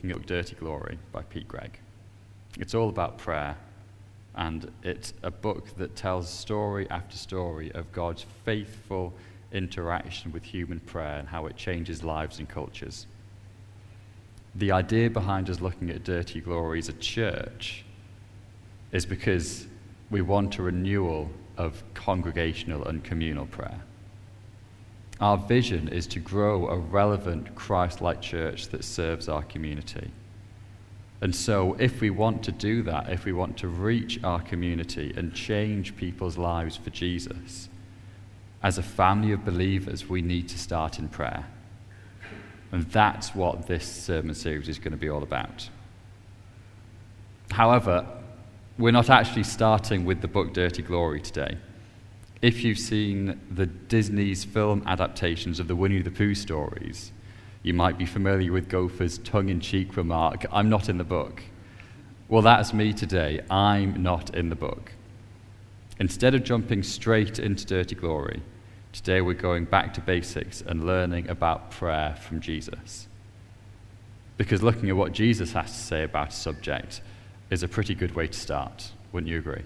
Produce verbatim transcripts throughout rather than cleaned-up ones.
looking at Dirty Glory by Pete Greig. It's all about prayer, and it's a book that tells story after story of God's faithful interaction with human prayer and how it changes lives and cultures. The idea behind us looking at Dirty Glory as a church is because we want a renewal of congregational and communal prayer. Our vision is to grow a relevant Christ-like church that serves our community. And so if we want to do that, if we want to reach our community and change people's lives for Jesus, as a family of believers, we need to start in prayer. And that's what this sermon series is going to be all about. However, we're not actually starting with the book Dirty Glory today. If you've seen the Disney's film adaptations of the Winnie the Pooh stories, you might be familiar with Gopher's tongue-in-cheek remark, "I'm not in the book." Well, that's me today. I'm not in the book. Instead of jumping straight into Dirty Glory, today we're going back to basics and learning about prayer from Jesus. Because looking at what Jesus has to say about a subject is a pretty good way to start, wouldn't you agree?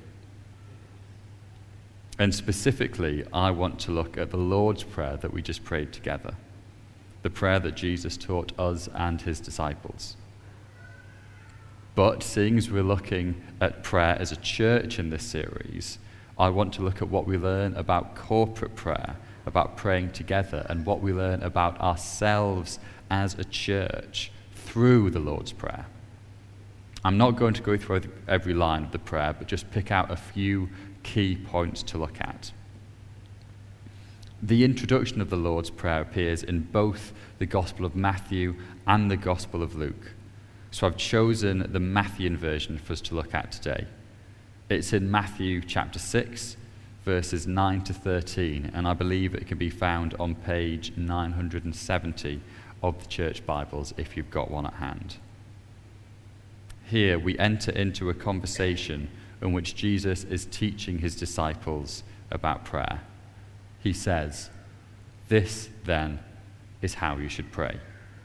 And specifically, I want to look at the Lord's Prayer that we just prayed together, the prayer that Jesus taught us and his disciples. But seeing as we're looking at prayer as a church in this series, I want to look at what we learn about corporate prayer, about praying together, and what we learn about ourselves as a church through the Lord's Prayer. I'm not going to go through every line of the prayer, but just pick out a few key points to look at. The introduction of the Lord's Prayer appears in both the Gospel of Matthew and the Gospel of Luke. So I've chosen the Matthean version for us to look at today. It's in Matthew chapter six, verses nine to thirteen, and I believe it can be found on page nine hundred seventy of the church Bibles if you've got one at hand. Here we enter into a conversation in which Jesus is teaching his disciples about prayer. He says, "This, then, is how you should pray.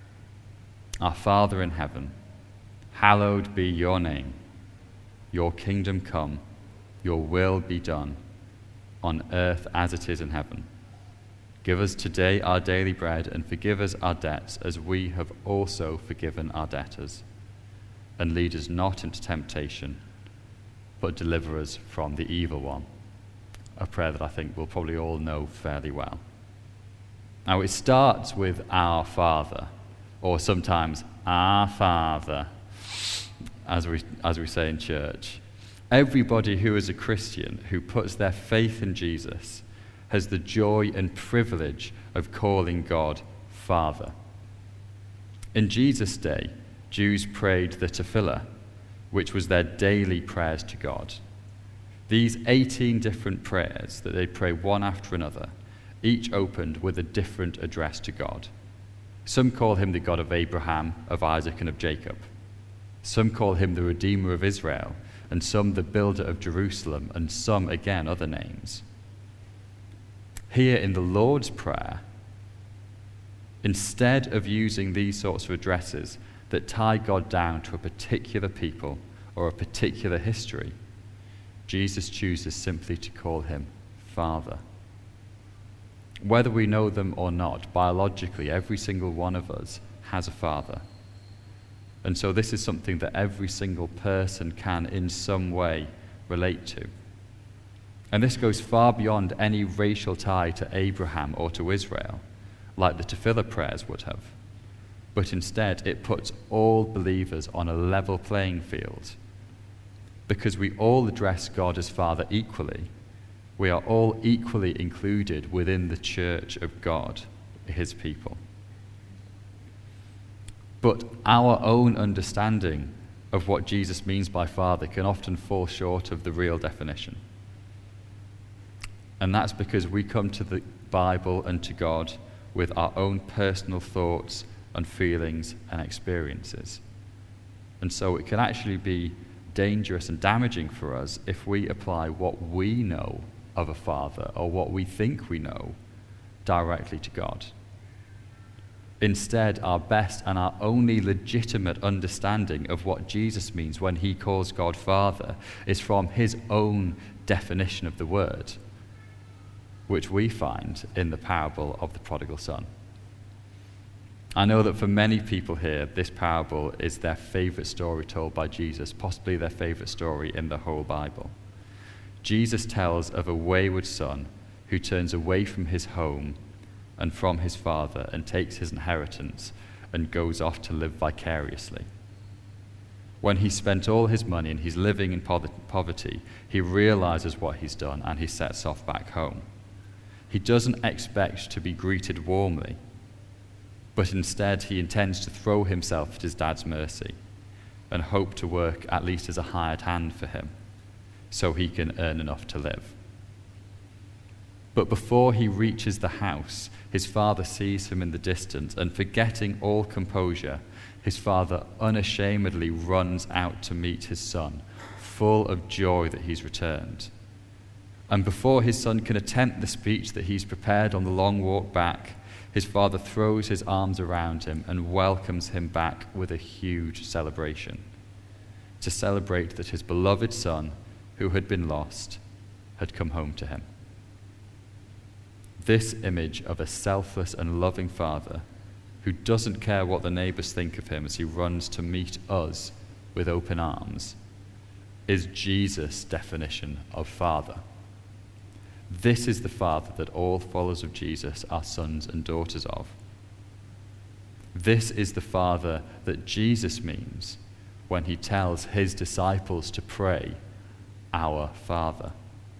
Our Father in heaven, hallowed be your name. Your kingdom come, your will be done, on earth as it is in heaven. Give us today our daily bread, and forgive us our debts as we have also forgiven our debtors. And lead us not into temptation, but deliver us from the evil one." A prayer that I think we'll probably all know fairly well. Now, it starts with "Our Father," or sometimes "Our Father," as we, as we say in church. Everybody who is a Christian, who puts their faith in Jesus, has the joy and privilege of calling God Father. In Jesus' day, Jews prayed the Tefillah, which was their daily prayers to God. These eighteen different prayers that they pray one after another, each opened with a different address to God. Some call him the God of Abraham, of Isaac, and of Jacob. Some call him the Redeemer of Israel, and some the Builder of Jerusalem, and some, again, other names. Here in the Lord's Prayer, instead of using these sorts of addresses that tie God down to a particular people or a particular history, Jesus chooses simply to call him Father. Whether we know them or not, biologically, every single one of us has a father. And so this is something that every single person can in some way relate to. And this goes far beyond any racial tie to Abraham or to Israel, like the Tefillah prayers would have. But instead, it puts all believers on a level playing field. Because we all address God as Father equally, we are all equally included within the church of God, his people. But our own understanding of what Jesus means by Father can often fall short of the real definition. And that's because we come to the Bible and to God with our own personal thoughts and feelings and experiences. And so it can actually be dangerous and damaging for us if we apply what we know of a father or what we think we know directly to God. Instead, our best and our only legitimate understanding of what Jesus means when he calls God Father is from his own definition of the word, which we find in the parable of the prodigal son. I know that for many people here, this parable is their favorite story told by Jesus, possibly their favorite story in the whole Bible. Jesus tells of a wayward son who turns away from his home and from his father and takes his inheritance and goes off to live vicariously. When he's spent all his money and he's living in poverty, he realizes what he's done and he sets off back home. He doesn't expect to be greeted warmly, but instead he intends to throw himself at his dad's mercy and hope to work at least as a hired hand for him so he can earn enough to live. But before he reaches the house, his father sees him in the distance, and forgetting all composure, his father unashamedly runs out to meet his son, full of joy that he's returned. And before his son can attempt the speech that he's prepared on the long walk back, his father throws his arms around him and welcomes him back with a huge celebration, to celebrate that his beloved son, who had been lost, had come home to him. This image of a selfless and loving father who doesn't care what the neighbors think of him as he runs to meet us with open arms is Jesus' definition of father. This is the father that all followers of Jesus are sons and daughters of. This is the father that Jesus means when he tells his disciples to pray, "Our Father."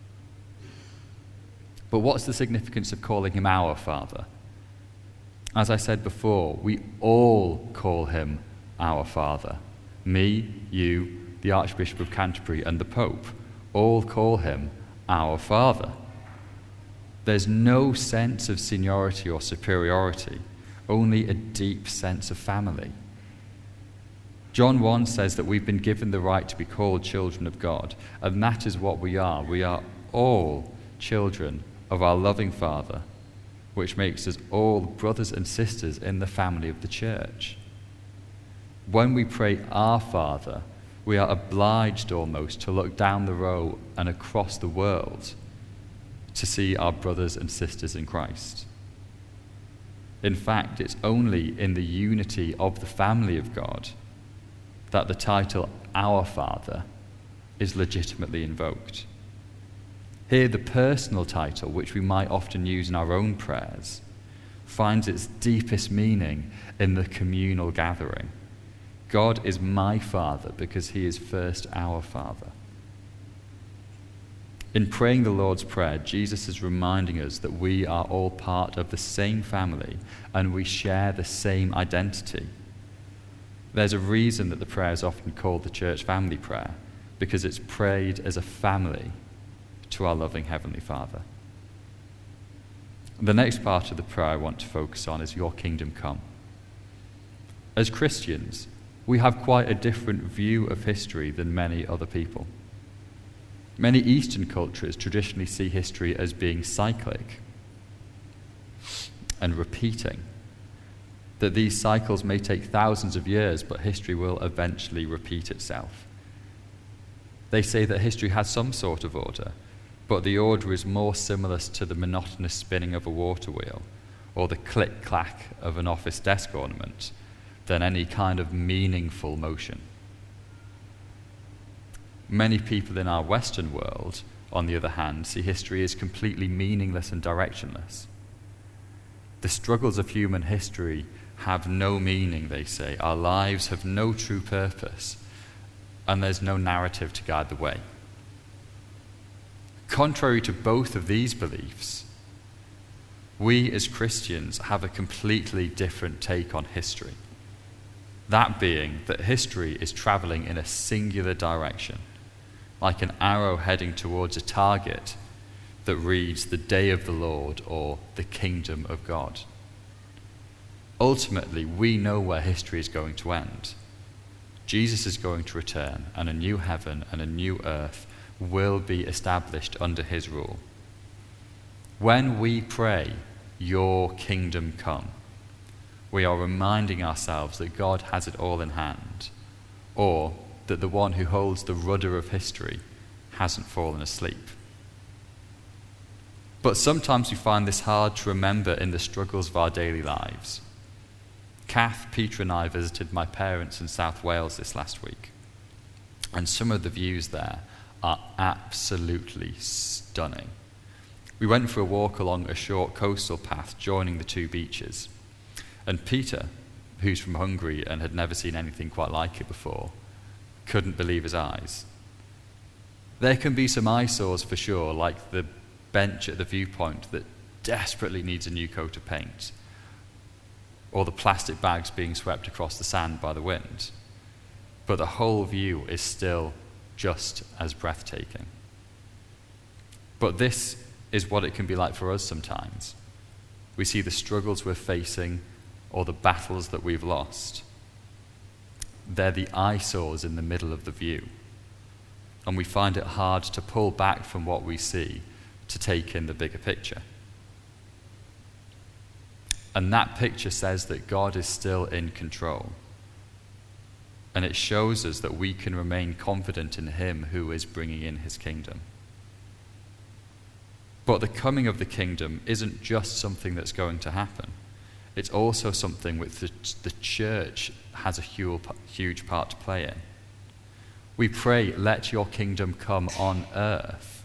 But what's the significance of calling him our Father? As I said before, we all call him our Father. Me, you, the Archbishop of Canterbury, and the Pope all call him our Father. There's no sense of seniority or superiority, only a deep sense of family. John one says that we've been given the right to be called children of God, and that is what we are. We are all children of our loving Father, which makes us all brothers and sisters in the family of the church. When we pray our Father, we are obliged almost to look down the row and across the world to see our brothers and sisters in Christ. In fact, it's only in the unity of the family of God that the title Our Father is legitimately invoked. Here, the personal title, which we might often use in our own prayers, finds its deepest meaning in the communal gathering. God is my Father because he is first our Father. In praying the Lord's Prayer, Jesus is reminding us that we are all part of the same family and we share the same identity. There's a reason that the prayer is often called the church family prayer, because it's prayed as a family to our loving Heavenly Father. The next part of the prayer I want to focus on is your kingdom come. As Christians, we have quite a different view of history than many other people. Many Eastern cultures traditionally see history as being cyclic and repeating, that these cycles may take thousands of years, but history will eventually repeat itself. They say that history has some sort of order, but the order is more similar to the monotonous spinning of a water wheel or the click-clack of an office desk ornament than any kind of meaningful motion. Many people in our Western world, on the other hand, see history as completely meaningless and directionless. The struggles of human history have no meaning, they say. Our lives have no true purpose, and there's no narrative to guide the way. Contrary to both of these beliefs, we as Christians have a completely different take on history. That being that history is traveling in a singular direction, like an arrow heading towards a target that reads the day of the Lord or the kingdom of God. Ultimately, we know where history is going to end. Jesus is going to return, and a new heaven and a new earth will be established under his rule. When we pray, your kingdom come, we are reminding ourselves that God has it all in hand, or that the one who holds the rudder of history hasn't fallen asleep. But sometimes we find this hard to remember in the struggles of our daily lives. Kath, Peter and I visited my parents in South Wales this last week, and some of the views there are absolutely stunning. We went for a walk along a short coastal path joining the two beaches, and Peter, who's from Hungary and had never seen anything quite like it before, couldn't believe his eyes. There can be some eyesores for sure, like the bench at the viewpoint that desperately needs a new coat of paint, or the plastic bags being swept across the sand by the wind. But the whole view is still just as breathtaking. But this is what it can be like for us sometimes. We see the struggles we're facing or the battles that we've lost. They're the eyesores in the middle of the view. And we find it hard to pull back from what we see to take in the bigger picture. And that picture says that God is still in control. And it shows us that we can remain confident in him who is bringing in his kingdom. But the coming of the kingdom isn't just something that's going to happen. It's also something which the, the church has a huge part to play in. We pray, let your kingdom come on earth.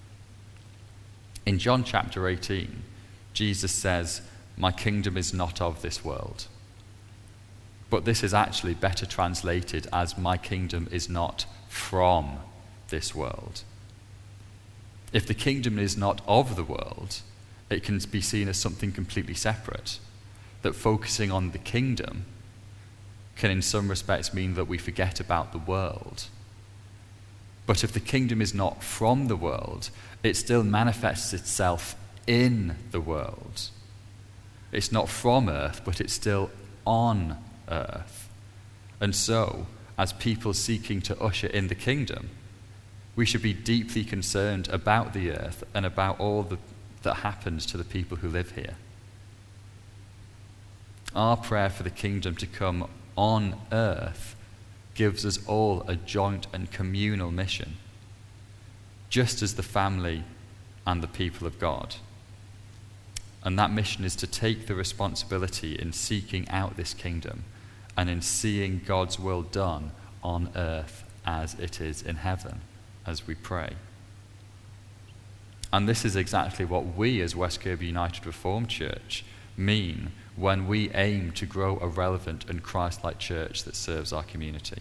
In John chapter eighteen, Jesus says, my kingdom is not of this world. But this is actually better translated as my kingdom is not from this world. If the kingdom is not of the world, it can be seen as something completely separate. That focusing on the kingdom can in some respects mean that we forget about the world. But if the kingdom is not from the world, it still manifests itself in the world. It's not from earth, but it's still on earth. And so, as people seeking to usher in the kingdom, we should be deeply concerned about the earth and about all the, that happens to the people who live here. Our prayer for the kingdom to come on earth gives us all a joint and communal mission, just as the family and the people of God. And that mission is to take the responsibility in seeking out this kingdom and in seeing God's will done on earth as it is in heaven, as we pray. And this is exactly what we as West Kirby United Reformed Church mean when we aim to grow a relevant and Christ-like church that serves our community.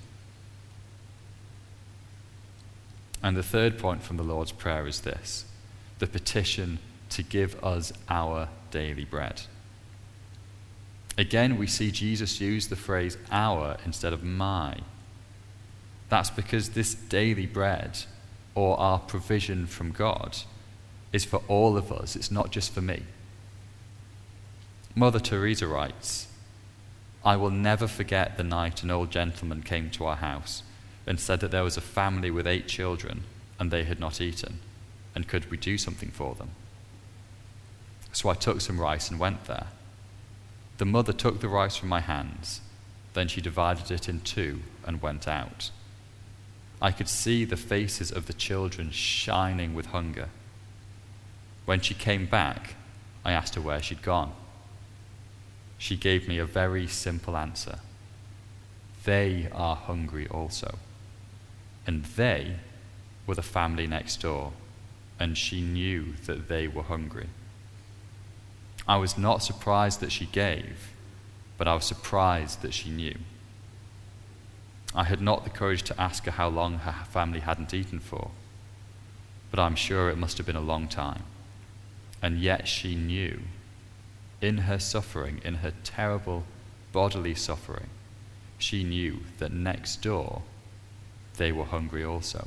And the third point from the Lord's Prayer is this: the petition to give us our daily bread. Again, we see Jesus use the phrase our instead of my. That's because this daily bread, or our provision from God, is for all of us. It's not just for me. Mother Teresa writes, I will never forget the night an old gentleman came to our house and said that there was a family with eight children and they had not eaten, and could we do something for them? So I took some rice and went there. The mother took the rice from my hands, then she divided it in two and went out. I could see the faces of the children shining with hunger. When she came back, I asked her where she'd gone. She gave me a very simple answer. They are hungry also. And they were the family next door, and she knew that they were hungry. I was not surprised that she gave, but I was surprised that she knew. I had not the courage to ask her how long her family hadn't eaten for, but I'm sure it must have been a long time. And yet she knew, in her suffering, in her terrible bodily suffering, she knew that next door they were hungry also.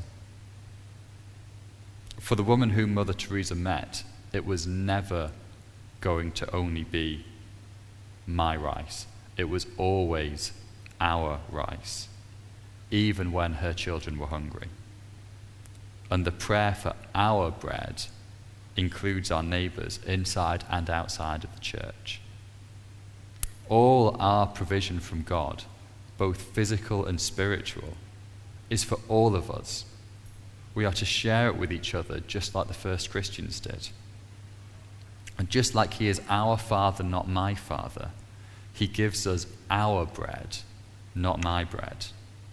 For the woman whom Mother Teresa met, it was never going to only be my rice. It was always our rice, even when her children were hungry. And the prayer for our bread includes our neighbours inside and outside of the church. All our provision from God, both physical and spiritual, is for all of us. We are to share it with each other just like the first Christians did. And just like he is our Father, not my Father, he gives us our bread, not my bread.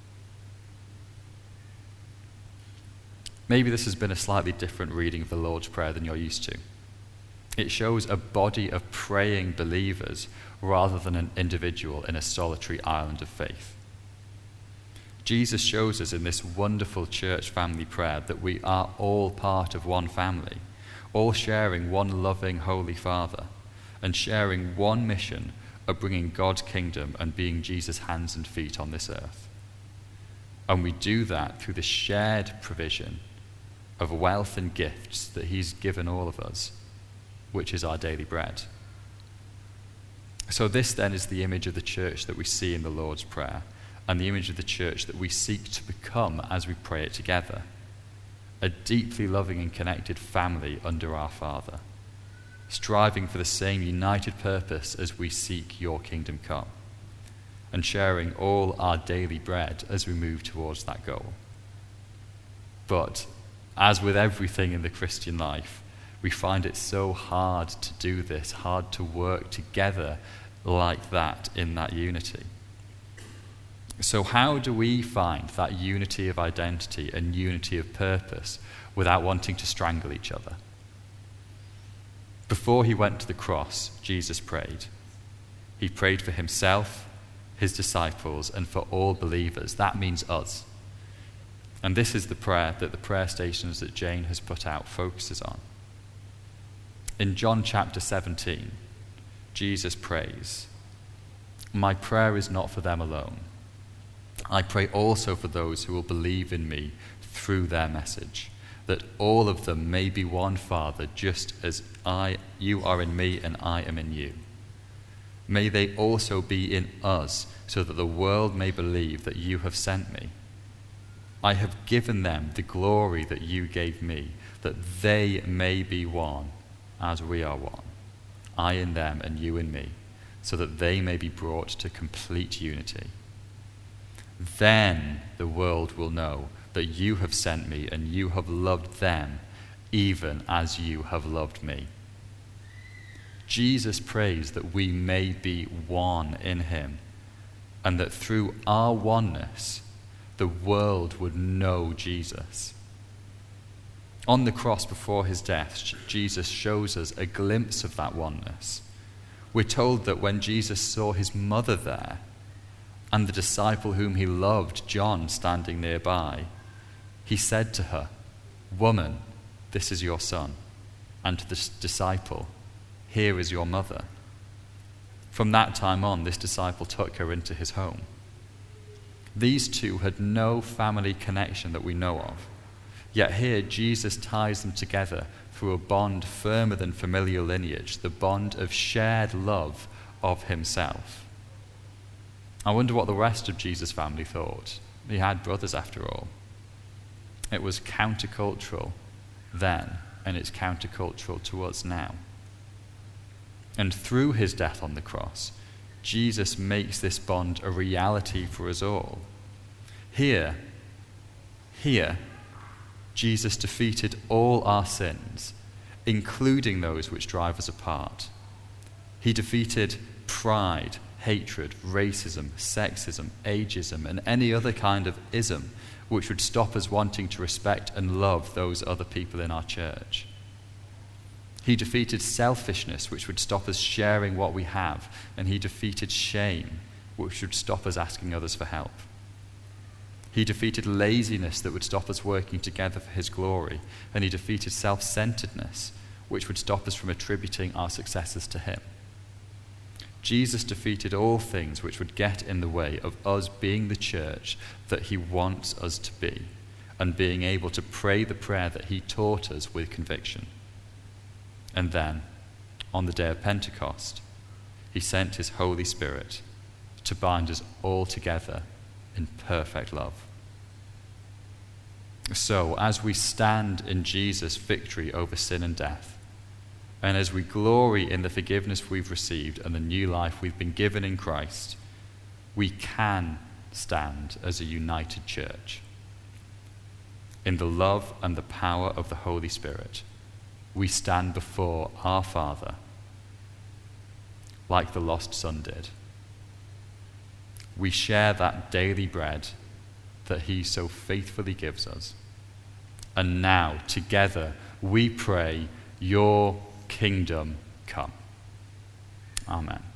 Maybe this has been a slightly different reading of the Lord's Prayer than you're used to. It shows a body of praying believers rather than an individual in a solitary island of faith. Jesus shows us in this wonderful church family prayer that we are all part of one family, all sharing one loving Holy Father, and sharing one mission of bringing God's kingdom and being Jesus' hands and feet on this earth. And we do that through the shared provision of wealth and gifts that he's given all of us, which is our daily bread. So this then is the image of the church that we see in the Lord's Prayer, and the image of the church that we seek to become as we pray it together. A deeply loving and connected family under our Father, striving for the same united purpose as we seek your kingdom come, and sharing all our daily bread as we move towards that goal. But as with everything in the Christian life, we find it so hard to do this, hard to work together like that in that unity. So how do we find that unity of identity and unity of purpose without wanting to strangle each other? Before he went to the cross, Jesus prayed. He prayed for himself, his disciples, and for all believers. That means us. And this is the prayer that the prayer stations that Jane has put out focuses on. In John chapter seventeen, Jesus prays, "My prayer is not for them alone. I pray also for those who will believe in me through their message, that all of them may be one, Father, just as I, you are in me and I am in you. May they also be in us, so that the world may believe that you have sent me. I have given them the glory that you gave me, that they may be one, as we are one, I in them and you in me, so that they may be brought to complete unity. Then the world will know that you have sent me and you have loved them, even as you have loved me." Jesus prays that we may be one in him, and that through our oneness, the world would know Jesus. On the cross before his death, Jesus shows us a glimpse of that oneness. We're told that when Jesus saw his mother there, and the disciple whom he loved, John, standing nearby, he said to her, "Woman, this is your son," and to the disciple, "Here is your mother." From that time on, this disciple took her into his home. These two had no family connection that we know of, yet here Jesus ties them together through a bond firmer than familial lineage, the bond of shared love of himself. I wonder what the rest of Jesus' family thought. He had brothers after all. It was countercultural then, and it's countercultural to us now. And through his death on the cross, Jesus makes this bond a reality for us all. Here, here, Jesus defeated all our sins, including those which drive us apart. He defeated pride, hatred, racism, sexism, ageism, and any other kind of ism which would stop us wanting to respect and love those other people in our church. He defeated selfishness, which would stop us sharing what we have, and he defeated shame, which would stop us asking others for help. He defeated laziness that would stop us working together for his glory, and he defeated self-centeredness, which would stop us from attributing our successes to him. Jesus defeated all things which would get in the way of us being the church that he wants us to be, and being able to pray the prayer that he taught us with conviction. And then, on the day of Pentecost, he sent his Holy Spirit to bind us all together in perfect love. So, as we stand in Jesus' victory over sin and death, And as we glory in the forgiveness we've received and the new life we've been given in Christ, we can stand as a united church. In the love and the power of the Holy Spirit, we stand before our Father like the lost son did. We share that daily bread that he so faithfully gives us. And now, together, we pray, your kingdom come. Amen.